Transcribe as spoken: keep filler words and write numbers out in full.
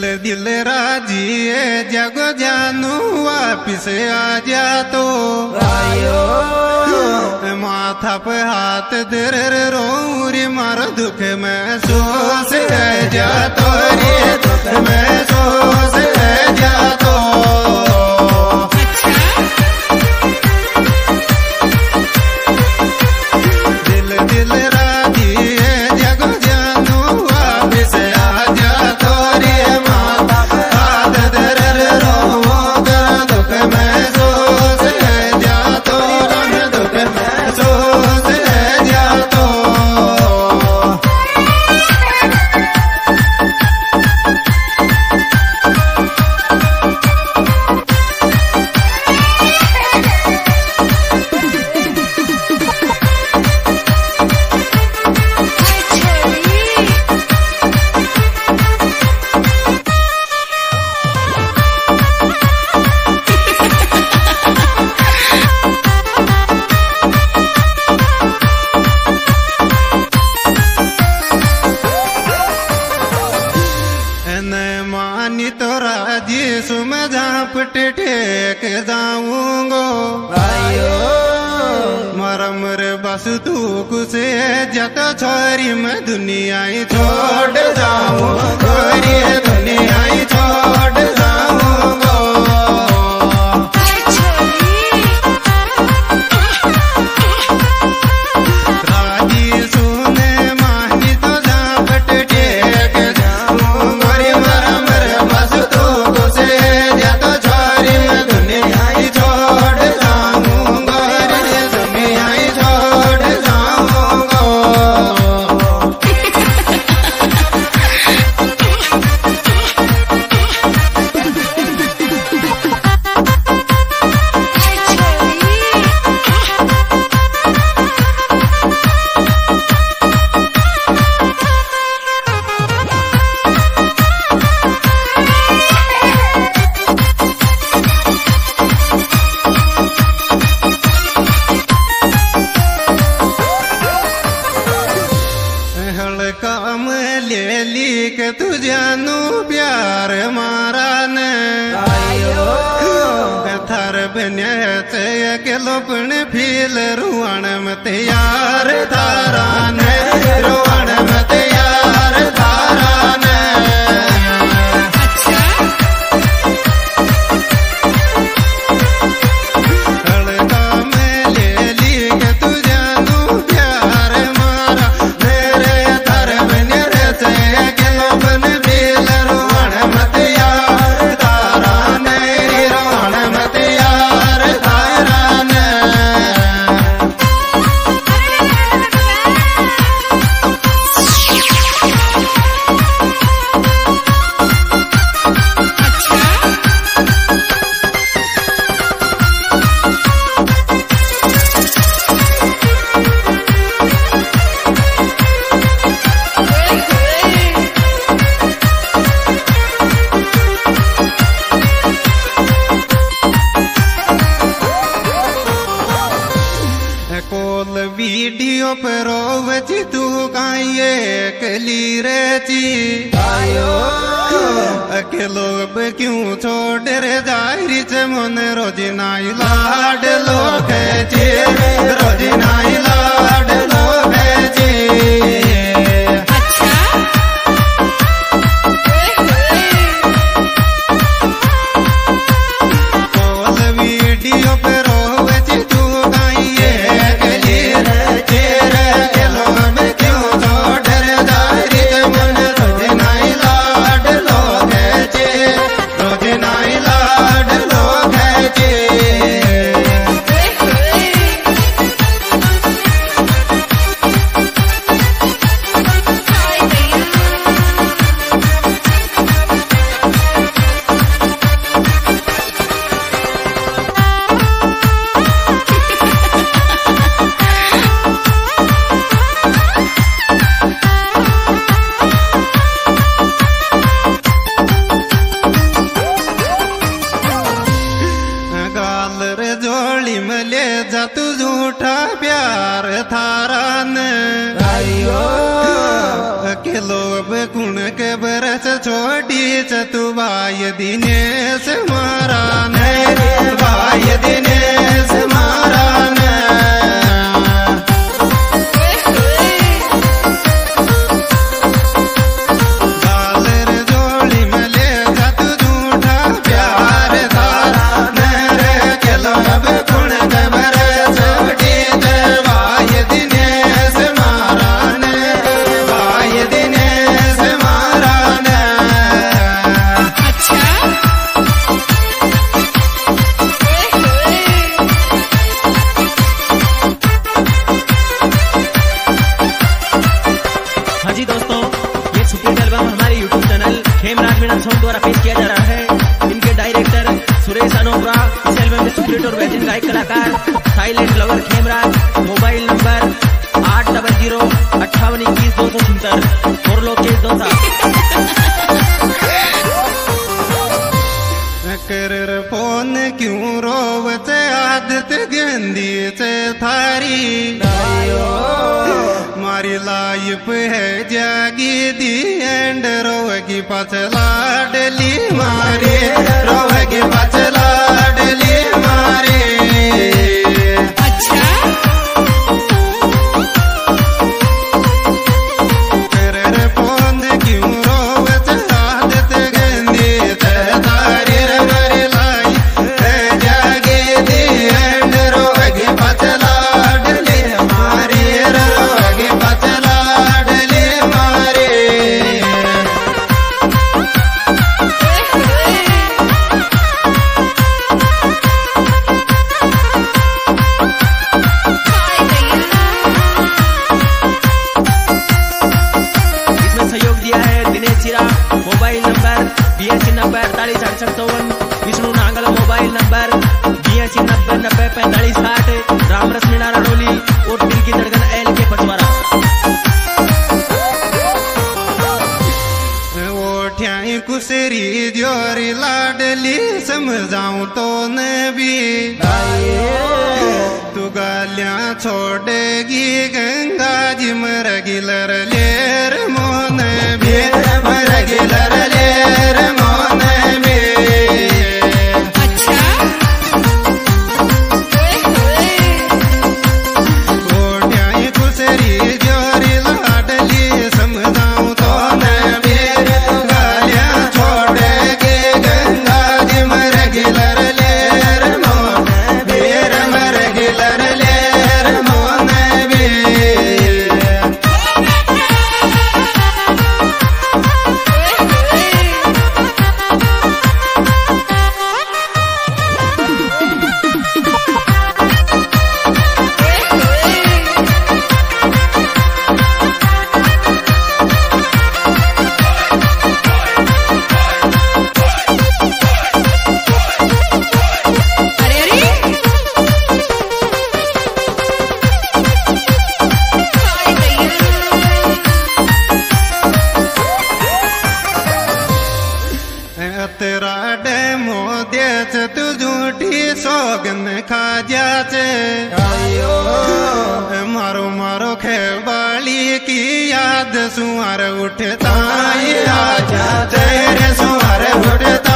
दिल राजी है जग जानू वापिस आ जा तो आयो माथा पे हाथ दर रोरी मार दुख महसूस है जा तो रे दुख महसूस है जा तो दिल दिल राजी है जग जानू वापिस आ जा तो रे माथा पे हाथ दर रोगा दुख महसूस है जा तो दुख महसूस है जा तो मानी तो राजी सुम झापट टेक जाऊंगो आयो मरम रे बस तू कुसे जत छोरी मैं दुनिया ही छोड़ जाऊं छोरी दुनिया ही छोड़ जाऊंगो राजी सुने मानी तो झापट टेक जाऊंगो रे मरम रे बस तू कुसे जत छोरी मैं दुनिया ही छोड़ जाऊंगो रे दुनिया ही छोड़ जाऊंगो काम ले ली के तू जानू प्यार मारा ने आयो थर बने के लोपण फील रुआण में तैयार धारा ने रुआण में तैयार धारा ने काम ले ली के तू जानू प्यार मारा मेरे थर बने के लोपण फील रुआण में तैयार धारा ने रुआण में तैयार धारा ने कोल वीडियो पे रोवची तू काये कली रेची आयो अकेलो बे क्यों छोड़ रे जाहिर से मन रोजी नाई लाड लोग जी रोजी नाई लाड लोग जी कोल वीडियो पे रोवची तू काये कली रेची रे अकेलो बे क्यों छोड़ रे जाहिर से मन रोजी नाई लाड लोग जी रोजी नाई लाड लोग जी अब कुण के बरस छोटी चतुबाई दिनेश मारा ने बाई दिनेश मारा ने गालर जोड़ी में ले जा तू झूठा प्यार तारा नरे के लब कुण के बरस छोटी चतुबाई दिनेश मारा ने बाई दिनेश मारा ने। हाँ जी दोस्तों, ये सुपीट एल्बम हमारे YouTube channel Khemraj Meena song द्वारा पेश किया जा रहा है। इनके डायरेक्टर सुरेश अनोपरा, इस एल्बम में सुपीट और बेहतरीन गायक कलाकार silent lover Khemraj. Mobile number आठ डबल जीरो अट्ठावन इक्कीस दो सौ छिहत्तर और लोकेश दोसा। कर फोन क्यों रोवते आदत गंदी से थारी मारी लाइफ है जागी दी एंड रोवगी पचला डली मारी रोवगी पचला डली मारी। कर फोन क्यों रोवते आदत गंदी से थारी मारी लाइफ है जागी दी एंड रोवगी पचला डली मारी रोवगी पचला डली मारी। इसमें सहयोग दिया है दिनेश चिरा। मोबाइल नंबर बयासी नब्बे अड़तालीस अड़सठ चौवन। विष्णु नांगल मोबाइल नंबर बयासी नब्बे नब्बे पैंतालीस साठ। रामरस मीणा रड़ोली और दिल की धड़कन एल के पचवारा। ओठ्याई कुसरी जोरी लाडली समझाऊं तो न भी तू गालियां छोड़ेगी गंगा जी मरगी लर लेर मोन भी मरगी लर लेर मोन भी। ओठ्याई कुसरी जोरी लाडली समझाऊं तो न भी गालियां छोड़ेगी गंगा जी मरगी लर लेर मोन वीर मरगी लर लेर मोन भी। तेरा डेमो देच तू झूठी सौगन खा जाचे मारो मारो खेबाली की याद सुअर उठता आजा तेरे सुअर उठता